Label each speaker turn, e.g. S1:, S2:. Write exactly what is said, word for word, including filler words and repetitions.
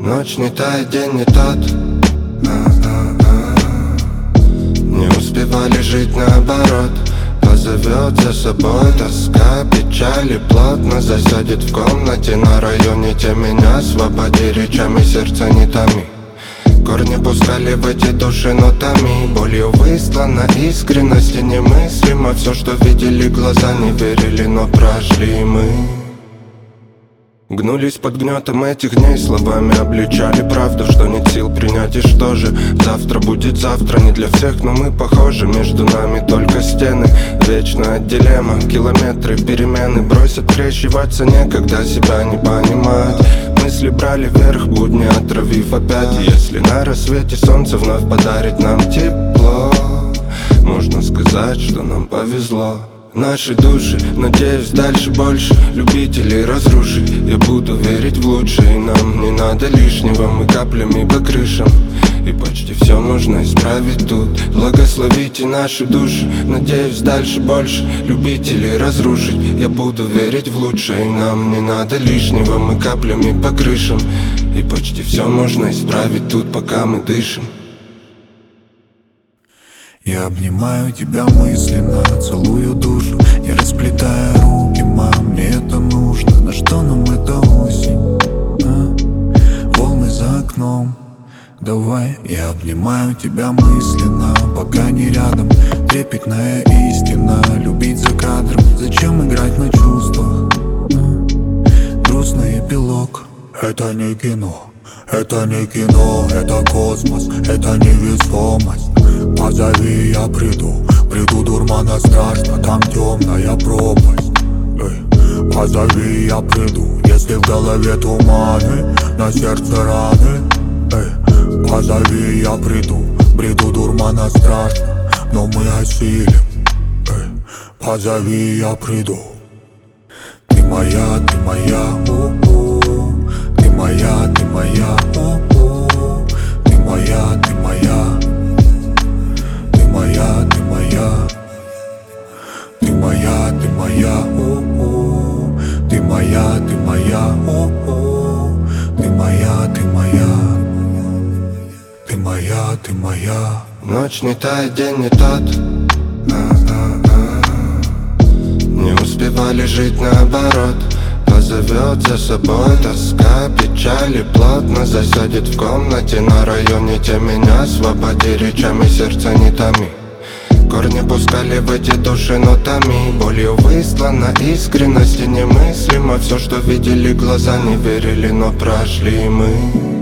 S1: Ночь не та, день не тот. А-а-а. Не успевали жить наоборот. Позовет за собой тоска, печаль и плотно засядет в комнате на районе. Те меня освободи, речами сердца не томи. Корни пускали в эти души нотами, болью выслана искренность и немыслимо. Все, что видели глаза, не верили, но прошли мы. Гнулись под гнетом этих дней, словами обличали правду, что нет сил принять, и что же завтра будет завтра, не для всех, но мы похожи. Между нами только стены, вечная дилемма, километры, перемены. Бросят крещиваться некогда, себя не понимать. Мысли брали вверх, будни отравив опять. И если на рассвете солнце вновь подарит нам тепло, можно сказать, что нам повезло. Наши души, надеюсь, дальше больше любителей разрушить. Я буду верить в лучшее, нам не надо лишнего. Мы каплями по крышам, и почти все можно исправить тут. Благословите наши души, надеюсь, дальше больше любителей разрушить. Я буду верить в лучшее, нам не надо лишнего. Мы каплями по крышам, и почти все можно исправить тут, пока мы дышим.
S2: Я обнимаю тебя мысленно, целую душу, не расплетая руки, мам, мне это нужно. На что нам эта осень, а? Волны за окном. Давай, я обнимаю тебя мысленно, пока не рядом. Трепетная истина, любить за кадром. Зачем играть на чувствах, а? Грустный эпилог. Это не кино, это не кино, это космос, это невесомость. Позови, я приду, приду, дурмана страшно, там темная пропасть. Эй, позови, я приду, если в голове туманы, на сердце раны. Эй, позови, я приду, бреду дурмана страшно, но мы осилим. Эй, позови, я приду. Ты моя, ты моя, у-у. Ты моя, ты моя, у-у. Ты моя, ты моя. Моя, ты моя, ты моя, ты моя, о-о. Ты моя, ты моя, о-о. Ты моя, ты моя, ты моя, ты моя.
S1: Ночь не та, день не тот. А-а-а. Не успевали жить наоборот. Позовет за собой тоска, печаль и плотно засядет в комнате на районе. Те меня освободи, речами сердца не томи. Корни пускали в эти души нотами, болью выслана искренность и немыслимо. Все, что видели глаза, не верили, но прошли мы.